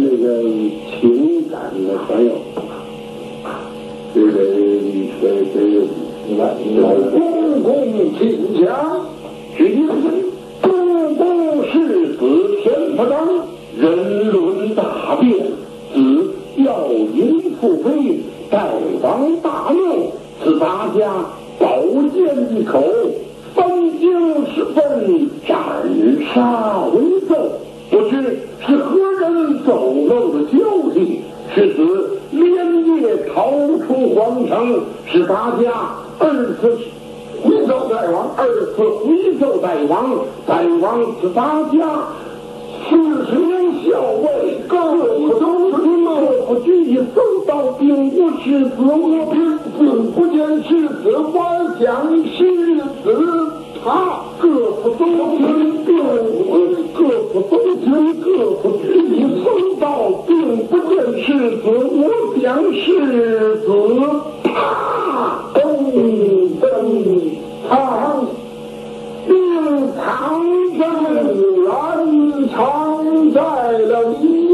个情感的朋友，这个老公公请讲，只因中宫世子天不当，人伦大变，子要淫父妃，代王大怒，此大家宝剑一口，分经十分，斩杀为奏。不知是何人走漏的消息，使子连夜逃出皇城，使大家二次回奏大王，大王使大家40名校尉各不拘一搜到，并无世子，我并不见世子，我想世子他各不搜寻，各不拘一搜到，并不见世子，我想世子他并藏在然藏在了